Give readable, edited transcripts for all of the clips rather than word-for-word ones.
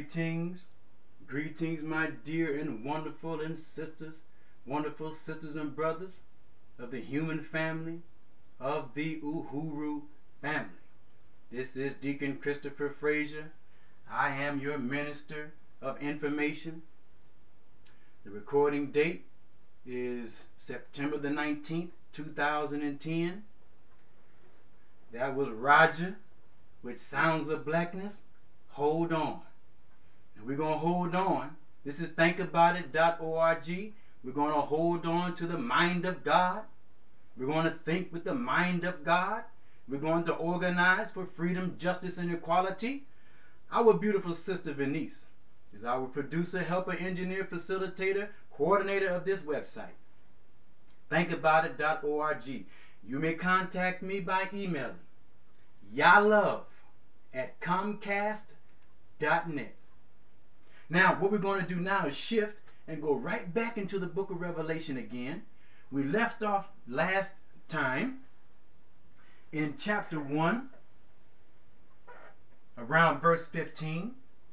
Greetings, greetings, my dear and wonderful sisters and brothers of the human family, of the Uhuru family. This is Deacon Christopher Frazier. I am your minister of information. The recording date is September the 19th, 2010. That was Roger with Sounds of Blackness. Hold on. And we're going to hold on. This is thinkaboutit.org. We're going to hold on to the mind of God. We're going to think with the mind of God. We're going to organize for freedom, justice, and equality. Our beautiful sister Venice is our producer, helper, engineer, facilitator, coordinator of this website. Thinkaboutit.org. You may contact me by emailing yalove@comcast.net. Now, what we're going to do now is shift and go right back into the book of Revelation again. We left off last time in chapter 1, around verse 15.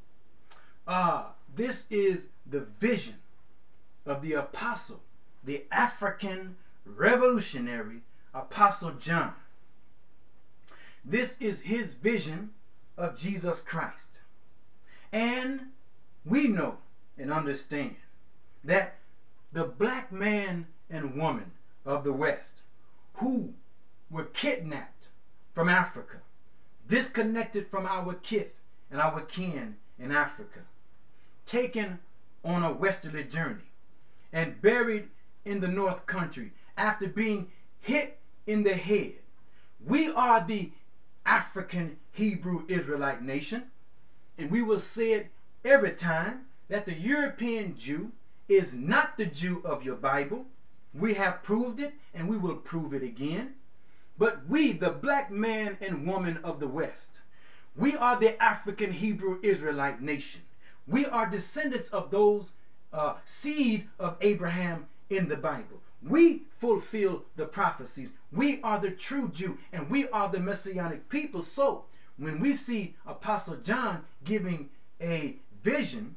This is the vision of the apostle, the African revolutionary Apostle John. This is his vision of Jesus Christ. And we know and understand that the black man and woman of the West who were kidnapped from Africa, disconnected from our kith and our kin in Africa, taken on a westerly journey, and buried in the North Country after being hit in the head. We are the African Hebrew Israelite nation, and we will say it every time that the European Jew is not the Jew of your Bible. We have proved it, and we will prove it again. But we, the black man and woman of the West, we are the African Hebrew Israelite nation. We are descendants of those seed of Abraham in the Bible. We fulfill the prophecies. We are the true Jew, and we are the messianic people. So when we see Apostle John giving a vision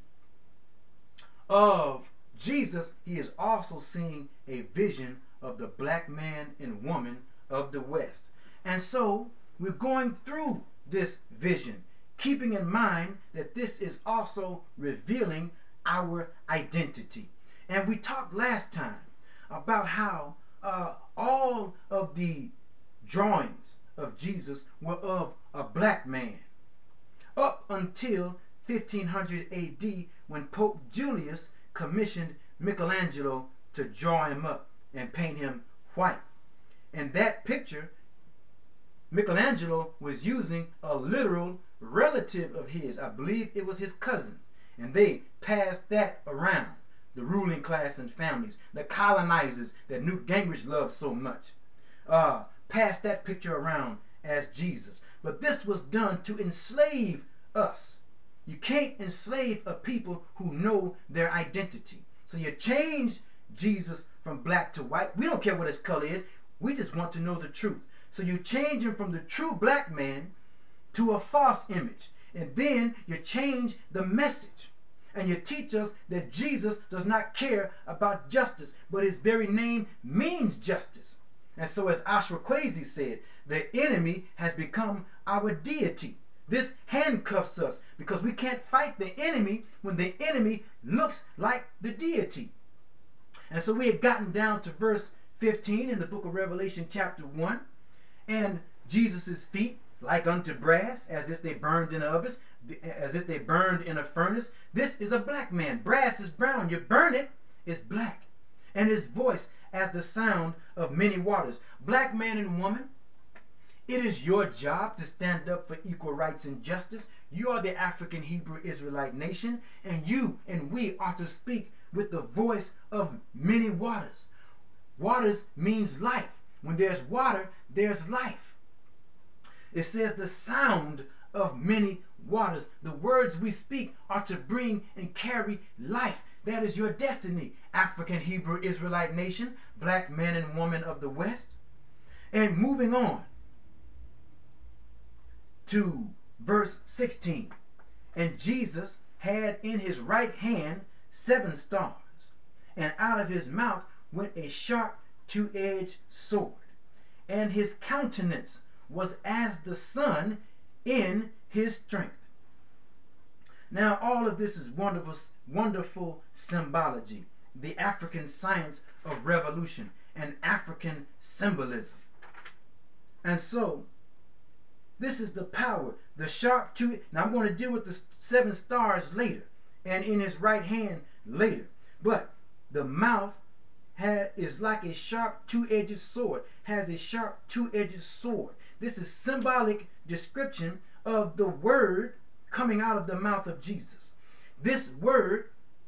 of Jesus, he is also seeing a vision of the black man and woman of the West. And so we're going through this vision, keeping in mind that this is also revealing our identity. And we talked last time about how all of the drawings of Jesus were of a black man up until 1500 AD, when Pope Julius commissioned Michelangelo to draw him up and paint him white. And that picture, Michelangelo was using a literal relative of his. I believe it was his cousin. And they passed that around, the ruling class and families, the colonizers that Newt Gingrich loved so much, passed that picture around as Jesus. But this was done to enslave us. You can't enslave a people who know their identity. So you change Jesus from black to white. We don't care what his color is. We just want to know the truth. So you change him from the true black man to a false image. And then you change the message. And you teach us that Jesus does not care about justice, but his very name means justice. And so, as Ashra Kwesi said, the enemy has become our deity. This handcuffs us because we can't fight the enemy when the enemy looks like the deity. And so we had gotten down to verse 15 in the book of Revelation chapter 1. And Jesus' feet like unto brass, as if they burned in ovens, as if they burned in a furnace. This is a black man. Brass is brown. You burn it, it's black. And his voice as the sound of many waters. Black man and woman, it is your job to stand up for equal rights and justice. You are the African Hebrew Israelite nation, and you and we are to speak with the voice of many waters. Waters means life. When there's water, there's life. It says the sound of many waters. The words we speak are to bring and carry life. That is your destiny, African Hebrew Israelite nation, black man and woman of the West. And moving on to verse 16. And Jesus had in his right hand 7 stars, and out of his mouth went a sharp two-edged sword, and his countenance was as the sun in his strength. Now, all of this is wonderful, wonderful symbology, the African science of revolution and African symbolism. And so, this is the power, the sharp two. Now, I'm going to deal with the 7 stars later, and in his right hand later. But the mouth is like a sharp two-edged sword, has a sharp two-edged sword. This is symbolic description of the word coming out of the mouth of Jesus. This word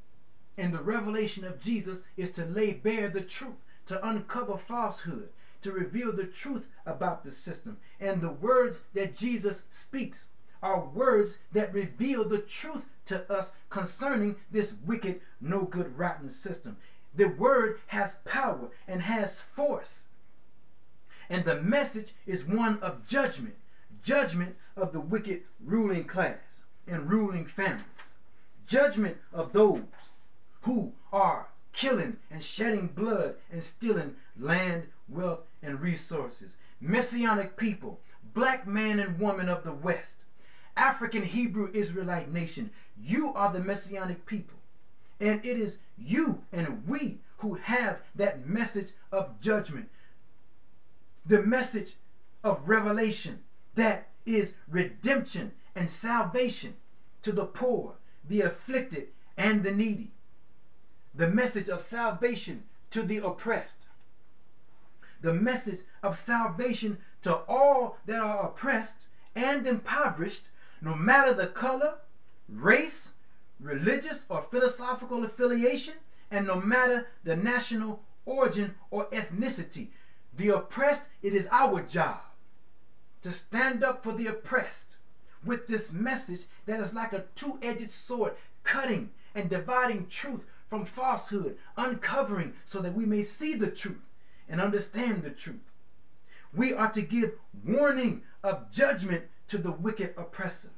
in the revelation of Jesus is to lay bare the truth, to uncover falsehood, to reveal the truth about the system. And the words that Jesus speaks are words that reveal the truth to us concerning this wicked, no good, rotten system. The word has power and has force. And the message is one of judgment, judgment of the wicked ruling class and ruling families, judgment of those who are killing and shedding blood and stealing land, wealth, and resources. Messianic people, black man and woman of the West, African Hebrew Israelite nation, you are the Messianic people. And it is you and we who have that message of judgment, the message of revelation that is redemption and salvation to the poor, the afflicted, and the needy. The message of salvation to the oppressed. The message of salvation to all that are oppressed and impoverished, no matter the color, race, religious or philosophical affiliation, and no matter the national origin or ethnicity. The oppressed, it is our job to stand up for the oppressed with this message that is like a two-edged sword, cutting and dividing truth from falsehood, uncovering so that we may see the truth and understand the truth. We are to give warning of judgment to the wicked oppressor.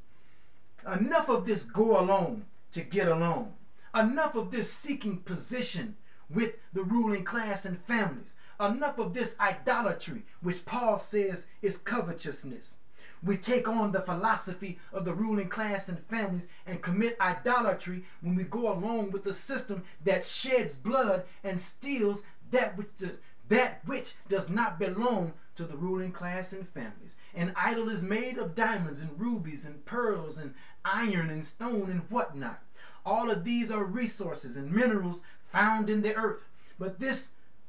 Enough of this go along to get along. Enough of this seeking position with the ruling class and families. Enough of this idolatry, which Paul says is covetousness. We take on the philosophy of the ruling class and families and commit idolatry when we go along with the system that sheds blood and steals that which does not belong to the ruling class and families. An idol is made of diamonds and rubies and pearls and iron and stone and whatnot. All of these are resources and minerals found in the earth. But this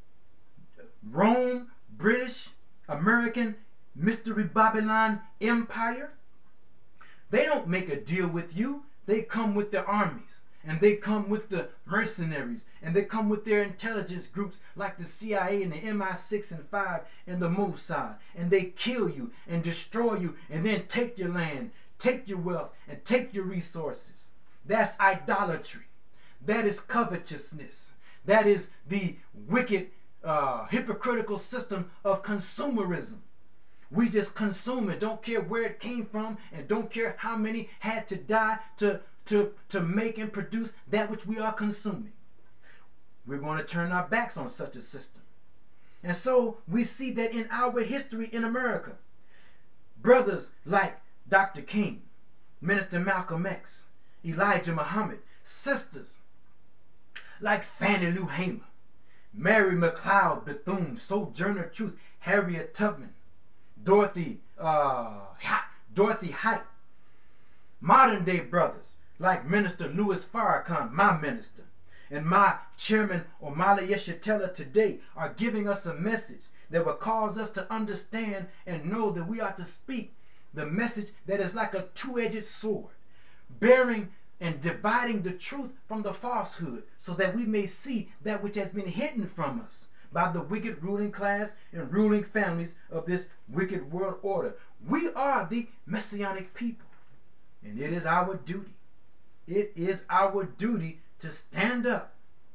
Rome, British, American, Mystery Babylon Empire, they don't make a deal with you. They come with their armies, and they come with the mercenaries, and they come with their intelligence groups like the CIA and the MI6 and 5 and the Mossad, and they kill you and destroy you and then take your land, take your wealth, and take your resources. That's idolatry. That is covetousness. That is the wicked, hypocritical system of consumerism. We just consume it, don't care where it came from, and don't care how many had to die to make and produce that which we are consuming. We're going to turn our backs on such a system. And so we see that in our history in America, brothers like Dr. King, Minister Malcolm X, Elijah Muhammad, sisters like Fannie Lou Hamer, Mary McLeod Bethune, Sojourner Truth, Harriet Tubman, Dorothy Height, modern day brothers like Minister Louis Farrakhan, my minister, and my chairman Omala Yeshitela today are giving us a message that will cause us to understand and know that we are to speak the message that is like a two-edged sword, bearing and dividing the truth from the falsehood so that we may see that which has been hidden from us by the wicked ruling class and ruling families of this wicked world order. We are the Messianic people, and it is our duty. It is our duty to stand up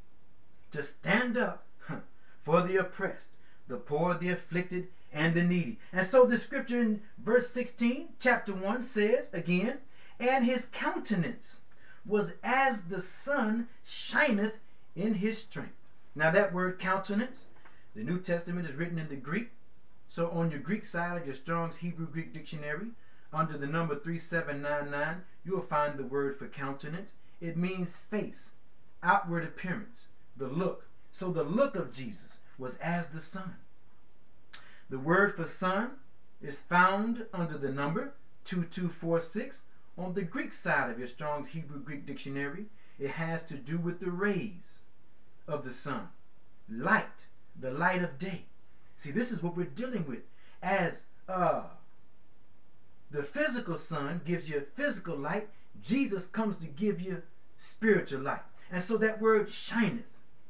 for the oppressed, the poor, the afflicted, and the needy. And so the scripture in verse 16, chapter 1 says again, and his countenance was as the sun shineth in his strength. Now, that word countenance, the New Testament is written in the Greek. So, on your Greek side of your Strong's Hebrew Greek Dictionary, under the number 3799, you will find the word for countenance. It means face, outward appearance, the look. So, the look of Jesus was as the sun. The word for sun is found under the number 2246 on the Greek side of your Strong's Hebrew Greek Dictionary. It has to do with the rays of the sun, light, the light of day. See, this is what we're dealing with. As the physical sun gives you physical light, Jesus comes to give you spiritual light. And so that word shineth,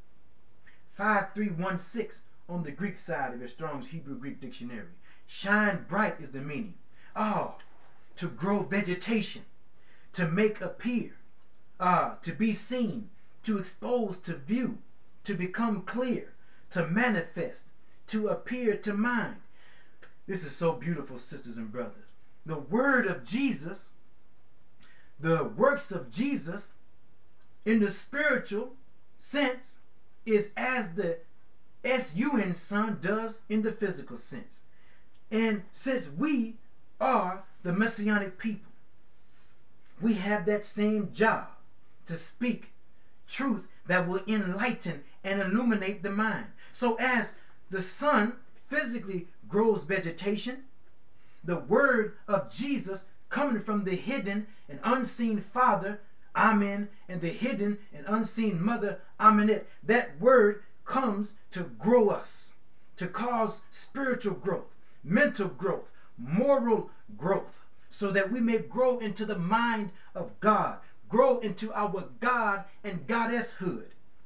5316 on the Greek side of your Strong's Hebrew Greek Dictionary. Shine bright is the meaning. Oh, to grow vegetation, to make appear, to be seen, to expose to view, to become clear, to manifest, to appear to mind. This is so beautiful, sisters and brothers. The word of Jesus, the works of Jesus, in the spiritual sense, is as the sun sun does in the physical sense. And since we are the messianic people, we have that same job to speak truth that will enlighten and illuminate the mind. So as the sun physically grows vegetation, the word of Jesus coming from the hidden and unseen Father, Amen, and the hidden and unseen Mother, Amenet, that word comes to grow us, to cause spiritual growth, mental growth, moral growth, so that we may grow into the mind of God, grow into our God and Goddesshood,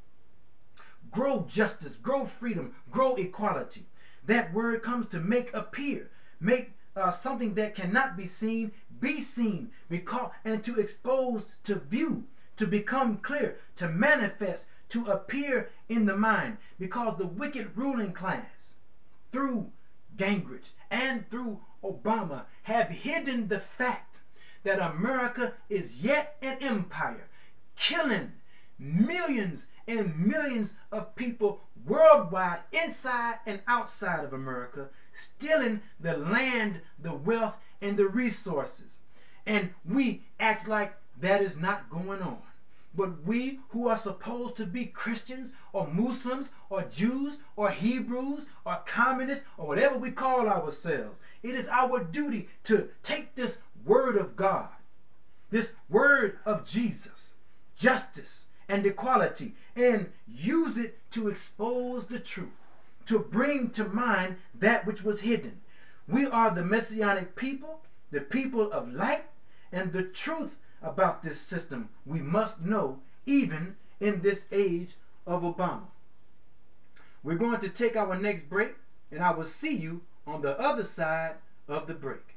grow justice, grow freedom, grow equality. That word comes to make appear, make something that cannot be seen, because and to expose to view, to become clear, to manifest, to appear in the mind, because the wicked ruling class, through Gingrich and through Obama, have hidden the fact that America is yet an empire, killing millions and millions of people worldwide, inside and outside of America, stealing the land, the wealth, and the resources. And we act like that is not going on. But we who are supposed to be Christians or Muslims or Jews or Hebrews or communists or whatever we call ourselves, it is our duty to take this word of God, this word of Jesus, justice and equality, and use it to expose the truth, to bring to mind that which was hidden. We are the messianic people, the people of light, and the truth about this system we must know even in this age of Obama. We're going to take our next break, and I will see you on the other side of the break.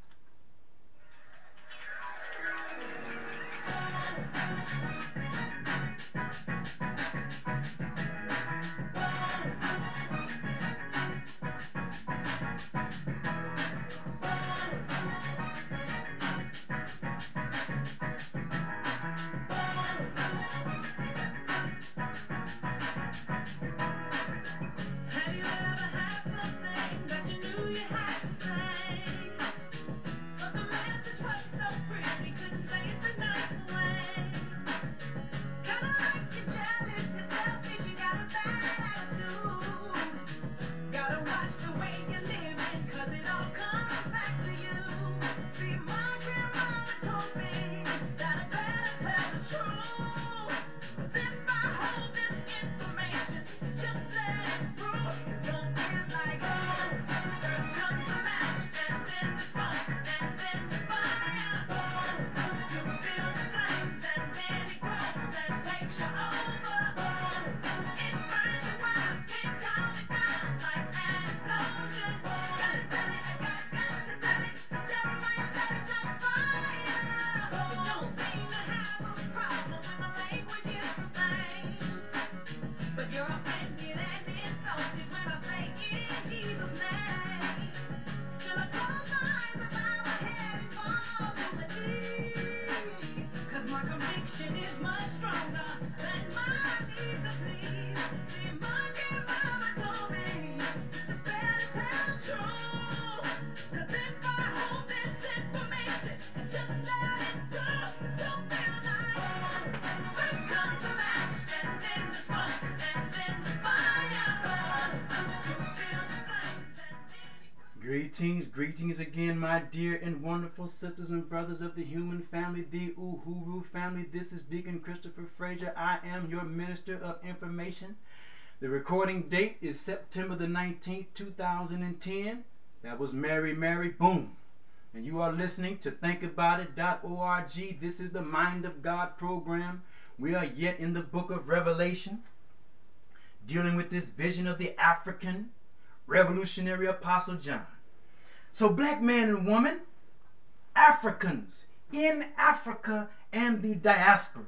Have you ever had something that you knew you had to say? But the message was so pretty, couldn't say it the nice way. Kinda like you're jealous, you're selfish, you got a bad attitude. Gotta watch the way you're living, 'cause it all comes back to you. See, my grandmama told me that I better tell the truth. 'Cause if I hold this information, just let it through. 'Cause don't get like, oh, first comes the match, and then the smoke, and then the fire. Oh, you feel the flames, and then it grows and takes you over. Oh, it burns you out, can't calm it down like an explosion. Gotta tell it, got to tell it, 'cause Jeremiah said it's like fire. But don't seem to have a problem when my language is profane. But you're offended and insulted when I say in Jesus' name. Still I close my eyes and bow my head and fall to my knees. 'Cause my conviction information and just let it go. Don't feel like first comes the match and then the smoke and then the fire. You feel the flames and then you Greetings again, my dear and wonderful sisters and brothers of the human family, the Uhuru family. This is Deacon Christopher Frazier. I am your minister of information. The recording date is September the 19th, 2010. That was Mary, boom. And you are listening to thinkaboutit.org. This is the Mind of God program. We are yet in the book of Revelation, dealing with this vision of the African revolutionary apostle John. So, black man and woman, Africans in Africa and the diaspora,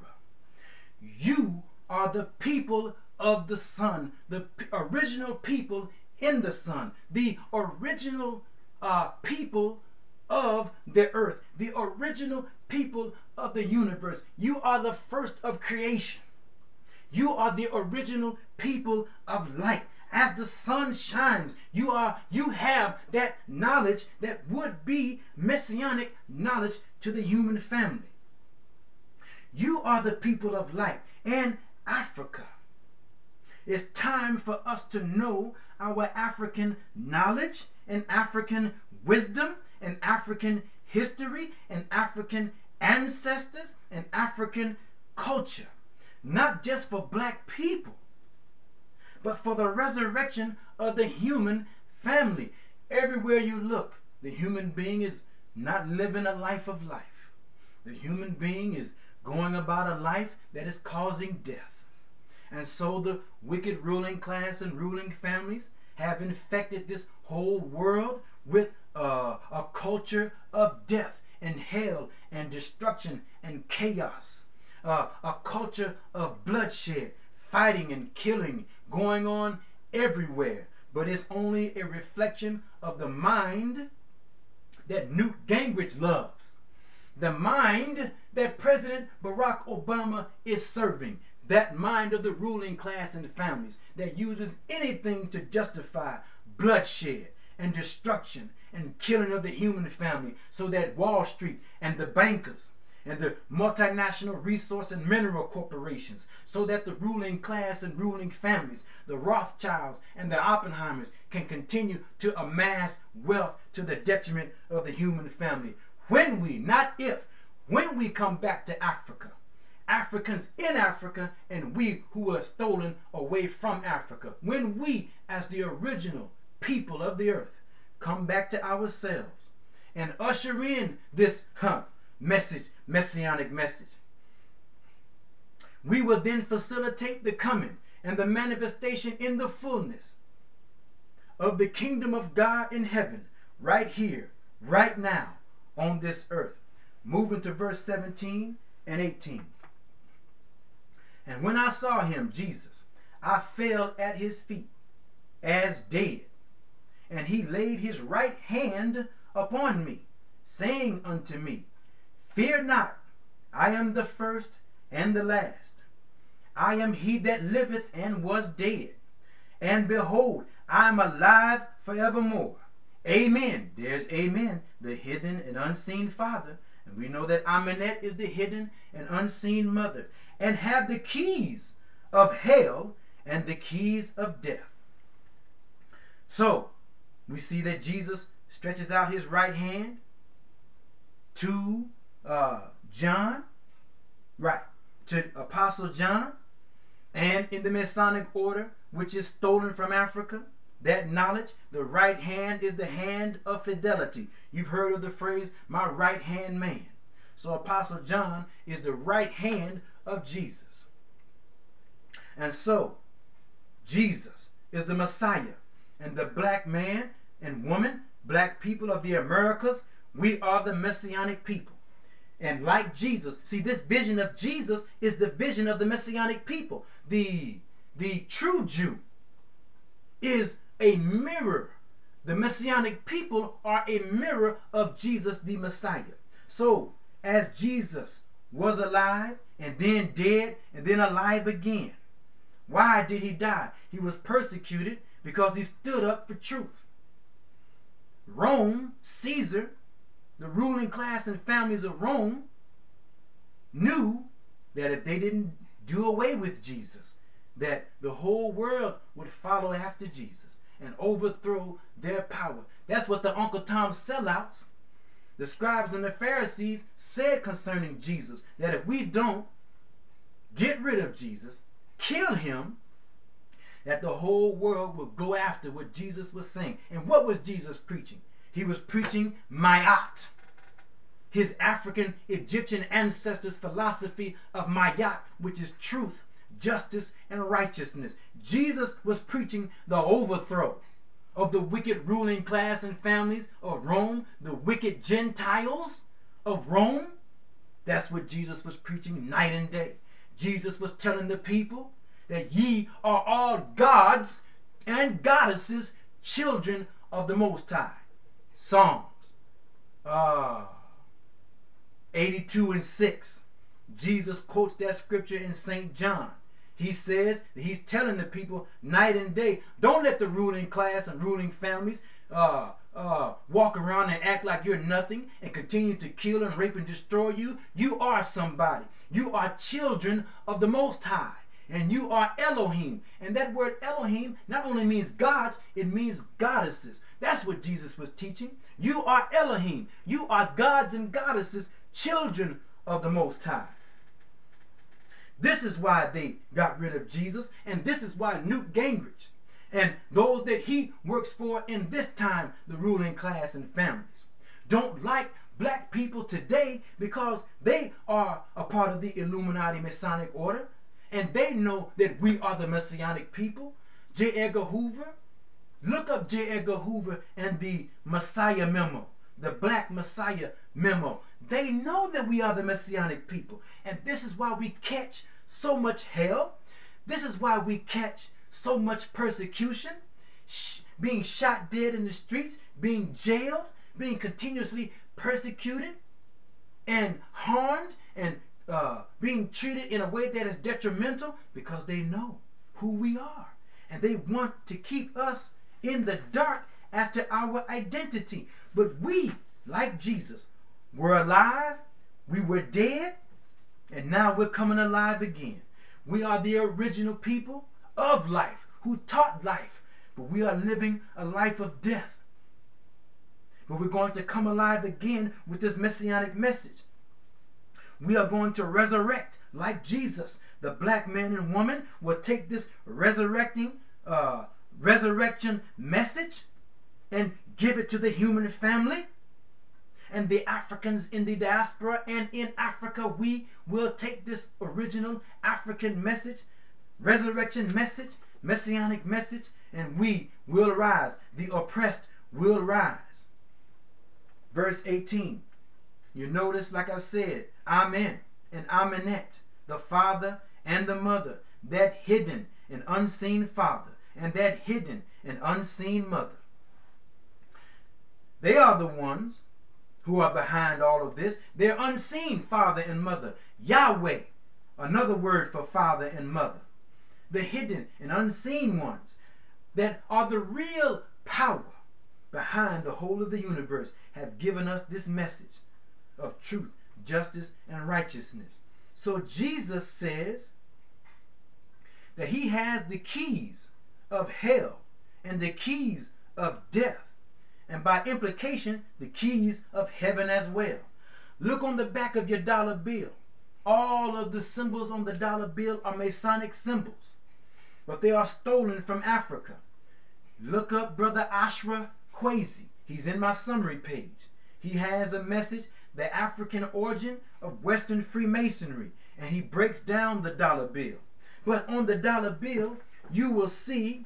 you are the people of the sun, the original people in the sun, the original people of the earth, the original people of the universe. You are the first of creation. You are the original people of light. As the sun shines, you have that knowledge that would be messianic knowledge to the human family. You are the people of light. And Africa. It's time for us to know our African knowledge and African wisdom and African history and African ancestors and African culture. Not just for black people, but for the resurrection of the human family. Everywhere you look, the human being is not living a life of life. The human being is going about a life that is causing death. And so the wicked ruling class and ruling families have infected this whole world with a culture of death and hell and destruction and chaos. A culture of bloodshed, fighting and killing going on everywhere. But it's only a reflection of the mind that Newt Gingrich loves, the mind that President Barack Obama is serving, that mind of the ruling class and families that uses anything to justify bloodshed and destruction and killing of the human family, so that Wall Street and the bankers and the multinational resource and mineral corporations, so that the ruling class and ruling families, the Rothschilds and the Oppenheimers, can continue to amass wealth to the detriment of the human family. When we, not if, when we come back to Africa, Africans in Africa and we who were stolen away from Africa, when we as the original people of the earth come back to ourselves and usher in this messianic message, we will then facilitate the coming and the manifestation in the fullness of the kingdom of God in heaven, right here, right now, on this earth. Moving to verse 17 and 18. And when I saw him, Jesus, I fell at his feet as dead. And he laid his right hand upon me, saying unto me, Fear not, I am the first and the last. I am he that liveth and was dead. And behold, I am alive forevermore. Amen. There's Amen, the hidden and unseen Father. And we know that Amenet is the hidden and unseen mother. And have the keys of hell and the keys of death. So, we see that Jesus stretches out his right hand to John, right, to Apostle John, and in the Masonic order, which is stolen from Africa, that knowledge, the right hand is the hand of fidelity. You've heard of the phrase, my right hand man. So Apostle John is the right hand of Jesus. And so, Jesus is the Messiah. And the black man and woman, black people of the Americas, we are the messianic people. And like Jesus, see, this vision of Jesus is the vision of the messianic people. The true Jew is a mirror. The messianic people are a mirror of Jesus the Messiah. So, as Jesus was alive and then dead and then alive again, why did he die? He was persecuted because he stood up for truth. Rome, Caesar, the ruling class and families of Rome knew that if they didn't do away with Jesus, that the whole world would follow after Jesus and overthrow their power. That's what the Uncle Tom sellouts, the scribes and the Pharisees, said concerning Jesus, that if we don't get rid of Jesus, kill him, that the whole world will go after what Jesus was saying. And what was Jesus preaching? He was preaching Ma'at, his African Egyptian ancestors' philosophy of Ma'at, which is truth, justice, and righteousness. Jesus was preaching the overthrow of the wicked ruling class and families of Rome, the wicked Gentiles of Rome. That's what Jesus was preaching night and day. Jesus was telling the people that ye are all gods and goddesses, children of the Most High. Psalms 82:6. Jesus quotes that scripture in St. John. He says that he's telling the people night and day, don't let the ruling class and ruling families walk around and act like you're nothing and continue to kill and rape and destroy you. You are somebody. You are children of the Most High. And you are Elohim. And that word Elohim not only means gods, it means goddesses. That's what Jesus was teaching. You are Elohim. You are gods and goddesses, children of the Most High. This is why they got rid of Jesus, and this is why Newt Gingrich and those that he works for in this time, the ruling class and families, don't like black people today because they are a part of the Illuminati Masonic order, and they know that we are the Messianic people. J. Edgar Hoover, look up J. Edgar Hoover and the Messiah Memo, the Black Messiah Memo. They know that we are the Messianic people. And this is why we catch so much hell. This is why we catch so much persecution, being shot dead in the streets, being jailed, being continuously persecuted and harmed and being treated in a way that is detrimental, because they know who we are. And they want to keep us in the dark as to our identity. But we, like Jesus, were alive, we were dead, and now we're coming alive again. We are the original people of life who taught life, but we are living a life of death. But we're going to come alive again with this messianic message. We are going to resurrect like Jesus. The black man and woman will take this resurrection message and give it to the human family. And the Africans in the diaspora and in Africa, we will take this original African message, resurrection message, messianic message, and we will rise. The oppressed will rise. Verse 18. You notice, like I said, Amen and Amenet, the father and the mother, that hidden and unseen father and that hidden and unseen mother. They are the ones who are behind all of this. They're unseen father and mother. Yahweh, another word for father and mother. The hidden and unseen ones that are the real power behind the whole of the universe have given us this message of truth, justice, and righteousness. So Jesus says that he has the keys of hell and the keys of death, and by implication, the keys of heaven as well. Look on the back of your dollar bill. All of the symbols on the dollar bill are Masonic symbols, but they are stolen from Africa. Look up Brother Ashra Kwesi. He's in my summary page. He has a message, the African origin of Western Freemasonry, and he breaks down the dollar bill. But on the dollar bill, you will see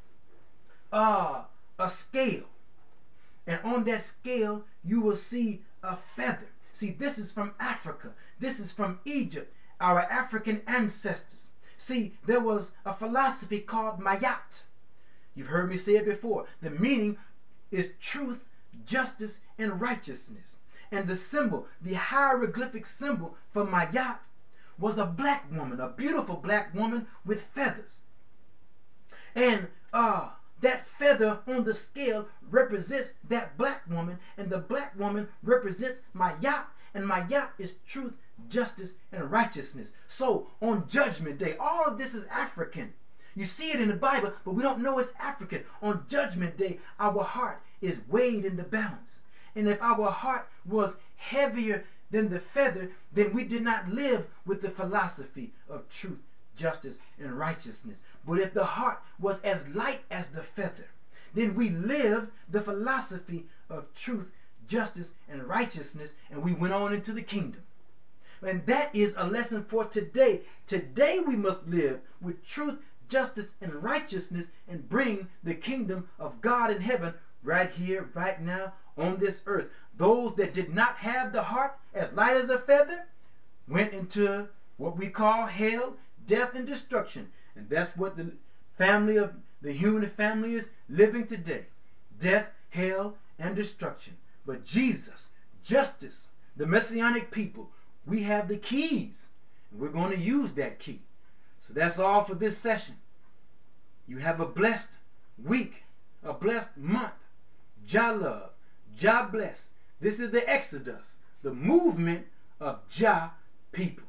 a scale. And on that scale, you will see a feather. See, this is from Africa. This is from Egypt, our African ancestors. See, there was a philosophy called Ma'at. You've heard me say it before. The meaning is truth, justice, and righteousness. And the symbol, the hieroglyphic symbol for Ma'at, was a black woman, a beautiful black woman with feathers. And That feather on the scale represents that black woman, and the black woman represents my yacht, and my yacht is truth, justice, and righteousness. So on Judgment Day, all of this is African. You see it in the Bible, but we don't know it's African. On Judgment Day, our heart is weighed in the balance. And if our heart was heavier than the feather, then we did not live with the philosophy of truth, justice, and righteousness. But if the heart was as light as the feather, then we lived the philosophy of truth, justice, and righteousness, and we went on into the kingdom. And that is a lesson for today. Today we must live with truth, justice, and righteousness and bring the kingdom of God in heaven right here, right now, on this earth. Those that did not have the heart as light as a feather went into what we call hell, death, and destruction. And that's what the human family is living today. Death, hell, and destruction. But Jesus, justice, the messianic people, we have the keys. And we're going to use that key. So that's all for this session. You have a blessed week, a blessed month. Jah love, Jah bless. This is the Exodus, the movement of Jah people.